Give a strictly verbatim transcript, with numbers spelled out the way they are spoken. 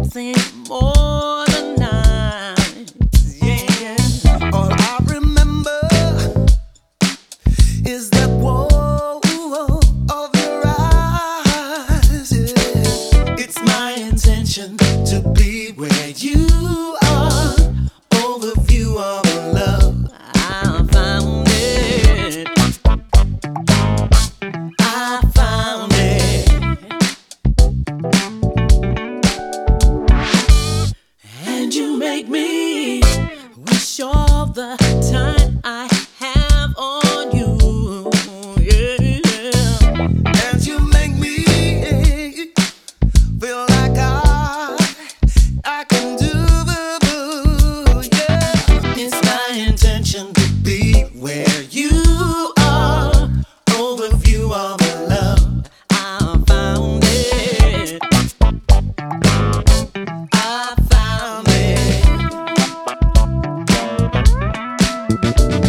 dancing more than nights. Yeah. All I remember is that whoa of your eyes. Yeah. It's my intention to be where you are. Overview of love, I found it. I found it. And you make me wish all the time I have on you. Yeah. And you make me feel like I I can do it. Yeah. It's my intention to be where you are. Overview of love, I found it. I found it.